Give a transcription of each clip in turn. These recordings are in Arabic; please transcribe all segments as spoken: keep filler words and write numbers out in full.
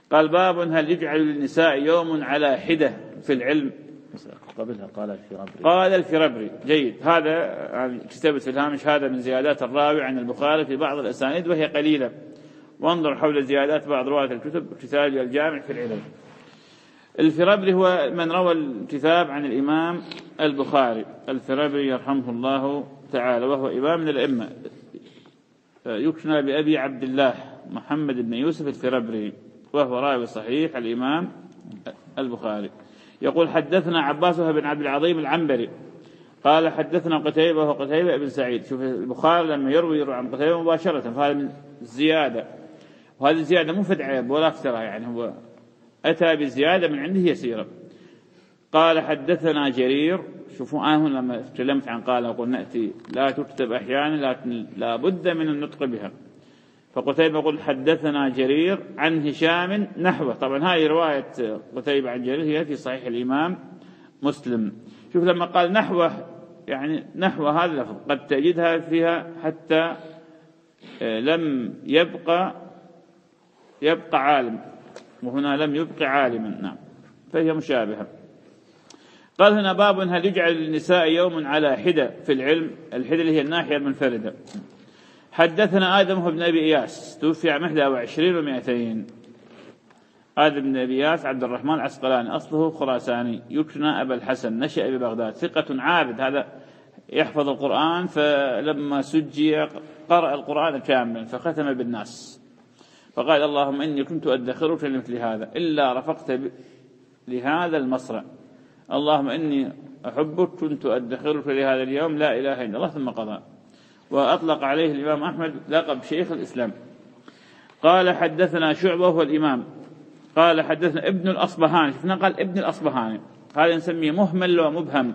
قال باب هل يجعل للنساء يوم على حدة في العلم؟ قبلها قال الفرابري قال الفرابري. جيد. هذا كتابة الهامش هذا من زيادات الراوي عن البخاري في بعض الأسانيد وهي قليلة، وانظر حول زيادات بعض رواة الكتب كتاب الجامع في العلم. الفرابري هو من روى الكتاب عن الإمام البخاري، الفرابري يرحمه الله تعالى، وهو إمام من الأئمة، يكنى بأبي عبد الله محمد بن يوسف الفرابري، وهو راوي صحيح الإمام البخاري. يقول حدثنا عباس بن عبد العظيم العنبري قال حدثنا قتيبة وهو قتيبة بن سعيد. شوف البخاري لما يروي يروي عن قتيبة مباشرة، فهذا من الزيادة، وهذه الزيادة مو فد عيب ولا افتراء، يعني هو أتى بزيادة من عنده يسيرة. قال حدثنا جرير. شوفوا أنا هنا لما تكلمت عن قال أقول نأتي لا تكتب أحيانا لكن لا بد من النطق بها. فقتيبة يقول حدثنا جرير عن هشام نحوه. طبعا هذه رواية قتيبة عن جرير هي في صحيح الإمام مسلم. شوف لما قال نحوه يعني نحو هذا اللفظ قد تجدها فيها حتى لم يبقى يبقى عالم، وهنا لم يبقى عالما. نعم، فهي مشابهة. قال هنا باب هل يجعل للنساء يوم على حدة في العلم؟ الحدة اللي هي الناحية المنفردة. حدثنا آدم بن أبي إياس توفي عام إحدى وعشرين ومائتين. آدم بن أبي إياس عبد الرحمن العسقلاني أصله خراساني، يكنى أبا الحسن، نشأ ببغداد، ثقة عابد، هذا يحفظ القرآن، فلما سجي قرأ القرآن كاملا فختم بالناس، فقال اللهم إني كنت أدخرك لمثل هذا إلا رفقت لهذا المصرع، اللهم إني أحبك كنت أدخرك لهذا اليوم لا إله إلا الله، ثم قضى. وأطلق عليه الإمام أحمد لقب شيخ الإسلام. قال حدثنا شعبة وهو الإمام قال حدثنا ابن الأصبهاني. شفنا قال ابن الأصبهاني، هذا نسميه مهمل ومبهم.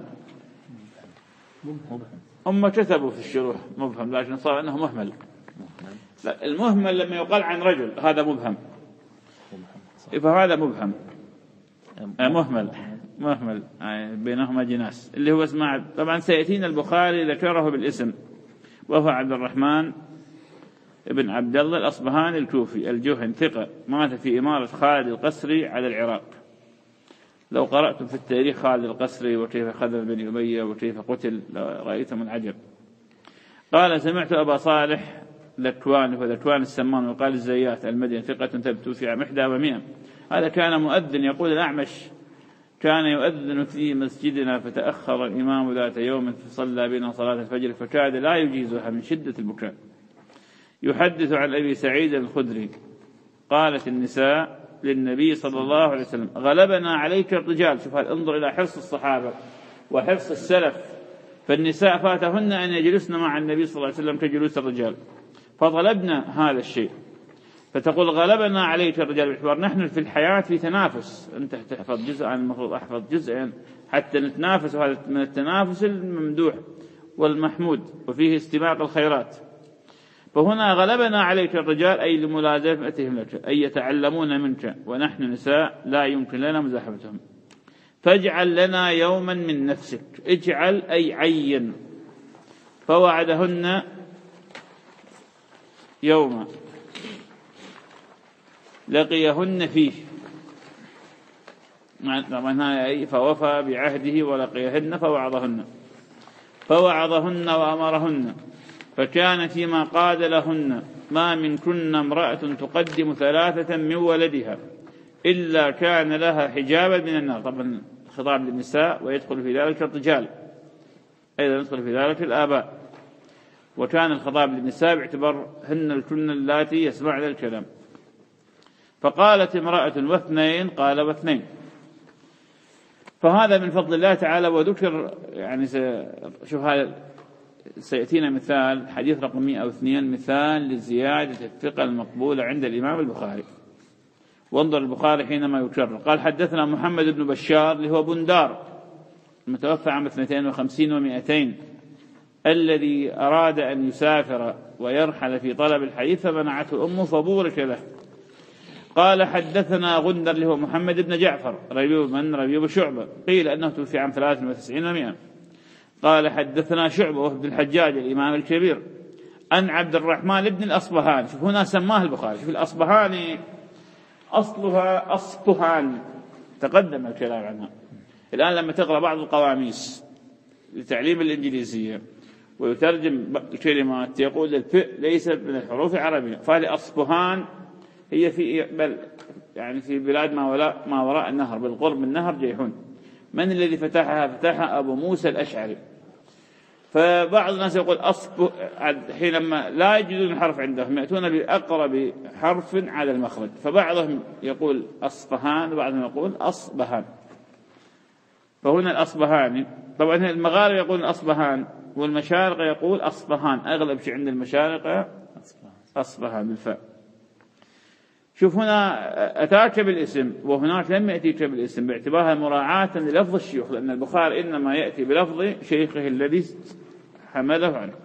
هم كتبوا في الشروح مبهم لكن صار أنه مهمل. لا، المهمل لما يقال عن رجل هذا مبهم، فهذا مبهم مهمل مهمل بينهما جناس، اللي هو اسمع. طبعا سيأتينا البخاري ذكره بالاسم، وهو عبد الرحمن ابن عبد الله الأصبهاني الكوفي الجهني، ثقة، مات في إمارة خالد القسري على العراق. لو قرأتم في التاريخ خالد القسري وكيف خذل بني أمية وكيف قتل رأيتم العجب. قال سمعت أبا صالح ذكوان وذكوان السمان وقال الزيات المدني ثقة ثبت في عام إحدى ومئة. هذا كان مؤذن. يقول الأعمش كان يؤذن في مسجدنا فتأخر الإمام ذات يوم فصلى بنا صلاة الفجر فكاد لا يجيزها من شدة البكاء. يحدث عن أبي سعيد الخدري قالت النساء للنبي صلى الله عليه وسلم غلبنا عليك الرجال. شوف انظر إلى حرص الصحابة وحرص السلف، فالنساء فاتهن أن يجلسن مع النبي صلى الله عليه وسلم كجلوس الرجال، فطلبنا هذا الشيء، فتقول غلبنا عليك الرجال، باعتبار نحن في الحياة في تنافس، أنت تحفظ جزءا المفروض أحفظ جزءا حتى نتنافس، وهذا من التنافس الممدوح والمحمود وفيه استباق الخيرات. فهنا غلبنا عليك الرجال أي لملازمتهم لك، أي يتعلمون منك، ونحن نساء لا يمكن لنا مزاحمتهم، فاجعل لنا يوما من نفسك. اجعل أي عين. فوعدهن يوما لقيهن فيه، طبعا أي فوفى بعهده ولقيهن فوعظهن فوعظهن وأمرهن، فكان فيما قاد لهن ما من كن امرأة تقدم ثلاثة من ولدها إلا كان لها حجابا من النار. طبعا خطاب للنساء ويدخل في ذلك الرجال، أيضا يدخل في ذلك الآباء، وكان الخطاب للنساء باعتبار هن الكن اللاتي يسمعن الكلام. فقالت امرأة واثنين قال واثنين. فهذا من فضل الله تعالى. وذكر يعني شوف هذا سيأتينا مثال حديث رقم مئة واثنين، مثال لزيادة الثقة المقبولة عند الإمام البخاري. وانظر البخاري حينما يكرر قال حدثنا محمد بن بشار اللي هو بندار المتوفى عام اثنتين وخمسين ومئتين، الذي أراد أن يسافر ويرحل في طلب الحديث فمنعته أمه فبورك له. قال حدثنا غندر اللي هو محمد بن جعفر ربيب من ربيب شعبة، قيل أنه توفي عام ثلاث وتسعين ومئة. قال حدثنا شعبة وابن الحجاج الإمام الكبير عن عبد الرحمن بن الأصبهاني. شوف هنا سماه البخاري، شوف الأصبهاني أصلها أصبهان، تقدم الكلام عنها. الآن لما تقرأ بعض القواميس لتعليم الإنجليزية ويترجم الكلمات يقول الفئ ليس من الحروف العربية، فهذه أصبهان هي في بل يعني في بلاد ما وراء ما وراء النهر، بالقرب من النهر جيحون. من الذي فتحها؟ فتحها أبو موسى الأشعري. فبعض الناس يقول أصب، حينما لا يجدون الحرف عندهم يأتون بأقرب حرف على المخرج، فبعضهم يقول أصبهان وبعضهم يقول أصبهان. فهنا الأصبهاني، طبعا المغاربة يقول أصبهان والمشارقة يقول أصبهان، أغلب شيء عند المشارقة أصبهان بالفاء. شوف هنا أتاك بالاسم وهناك لم يأتيك بالاسم باعتبارها مراعاة للفظ الشيوخ، لأن البخاري إنما يأتي بلفظ شيخه الذي حمله عنه.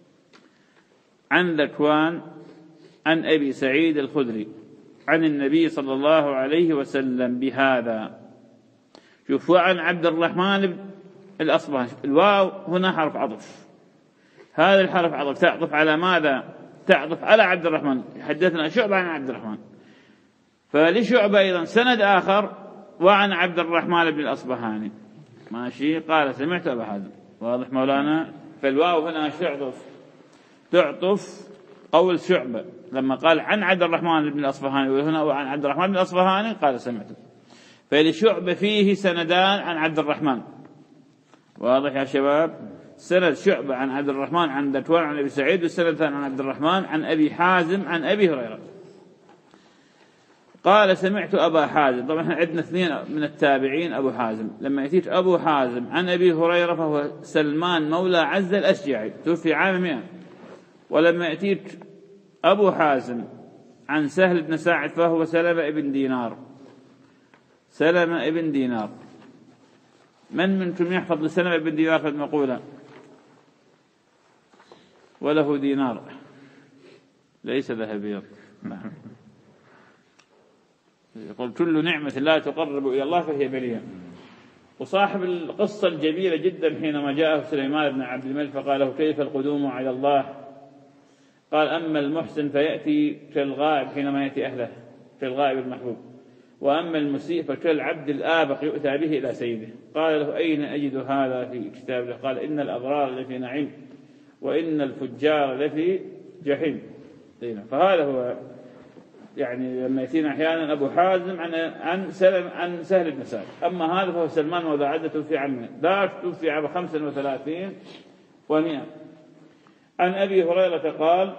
عن ذكوان عن أبي سعيد الخدري عن النبي صلى الله عليه وسلم بهذا. شوف وعن عبد الرحمن الأصبهاني، الواو هنا حرف عطف، هذا الحرف عطف تعطف على ماذا؟ تعطف على عبد الرحمن. حدثنا شعبة عن عبد الرحمن، فلشعبة أيضا سند آخر وعن عبد الرحمن بن الأصبهاني ماشي، قال سمعت أبا حازم. واضح مولانا؟ فالواو هنا تعطف تعطف قول شعبة لما قال عن عبد الرحمن بن الأصبهاني، وهنا وعن عبد الرحمن بن الأصبهاني قال سمعته. فلشعبة فيه سندان عن عبد الرحمن. واضح يا شباب؟ سند شعبة عن عبد الرحمن عن ذكوان عن أبي سعيد، والسند ثاني عن عبد الرحمن عن أبي حازم عن أبي هريرة قال سمعت أبا حازم. طبعا احنا عندنا اثنين من التابعين أبو حازم. لما يأتيك أبو حازم عن أبي هريرة فهو سلمان مولى عزة الأشجعي، توفي عام مئة. ولما يأتيك أبو حازم عن سهل بن ساعد فهو سلمة ابن دينار. سلمة ابن دينار، من منكم يحفظ لسلمة ابن دينار في المقولة؟ وله دينار ليس ذهبيا. يقول كل نعمة لا تقرب إلى الله فهي بلية. وصاحب القصة الجميلة جدا حينما جاءه سليمان بن عبد الملك فقال له كيف القدوم على الله؟ قال أما المحسن فيأتي كالغائب حينما يأتي أهله، كالغائب المحبوب، وأما المسيء فكالعبد الآبق يؤتى به إلى سيده. قال له أين أجد هذا في كتاب الله؟ قال إن الأبرار لفي نعيم وإن الفجار لفي جحيم. فهذا هو يعني لما يأتينا أحيانا أبو حازم عن عن سلم عن سهل بن سعد. أما هذا فهو سلمان وذا عدة توفي عنه، ذاك توفي عام خمسة وثلاثين ومئة. عن أبي هريرة قال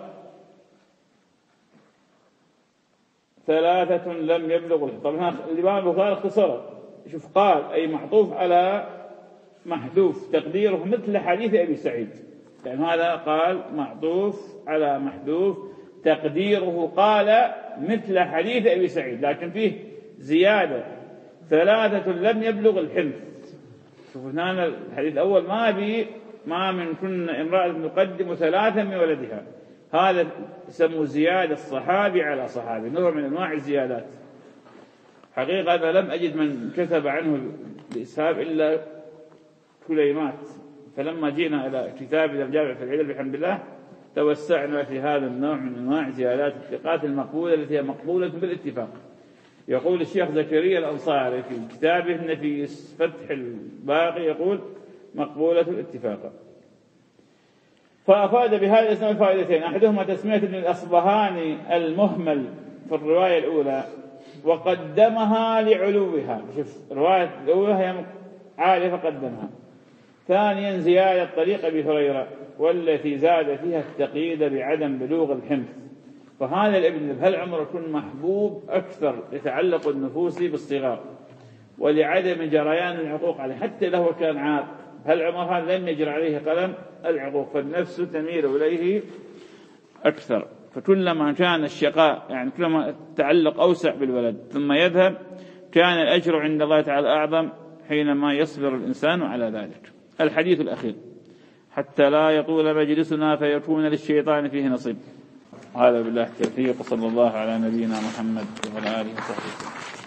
ثلاثة لم يبلغوا. طبعا الإمام البخاري اختصره، شوف قال أي معطوف على محذوف تقديره مثل حديث أبي سعيد، يعني هذا قال معطوف على محذوف تقديره قال مثل حديث أبي سعيد، لكن فيه زيادة ثلاثة لم يبلغ الحلم. شوفوا هنا الحديث الأول ما بي ما من كنا امرأة نقدم ثلاثا من ولدها، هذا يسمى زيادة الصحابي على صحابي، نوع من أنواع الزيادات. حقيقة أنا لم أجد من كتب عنه الإسهاب إلا كليمات، فلما جئنا إلى كتاب الجامع في العلل بحمد الله توسعنا في هذا النوع من أنواع زيادات الثقات المقبولة التي هي مقبولة بالاتفاق. يقول الشيخ زكريا الأنصاري في كتابه النفيس فتح الباقي يقول مقبولة الاتفاق. فأفاد بهذا الاسم فائدتين، أحدهما تسمية ابن الأصبهاني المهمل في الرواية الأولى وقدمها لعلوها، شوف الرواية الأولى هي عالية فقدمها. ثانيا زيادة طريق أبي هريرة والتي زاد فيها التقييد بعدم بلوغ الحمث. فهذا الابن هل عمره يكون محبوب أكثر يتعلق النفوس بالصغار ولعدم جريان العقوق عليه، حتى له كان عاق هل عمر هذا لم يجر عليه قلم العقوق، فالنفس تميل إليه أكثر. فكلما كان الشقاء يعني كلما التعلق أوسع بالولد ثم يذهب كان الأجر عند الله تعالى أعظم حينما يصبر الإنسان على ذلك. الحديث الأخير حتى لا يطول مجلسنا فيكون للشيطان فيه نصيب. هذا بالله التوفيق، صلى الله على نبينا محمد وعلى آله وصحبه.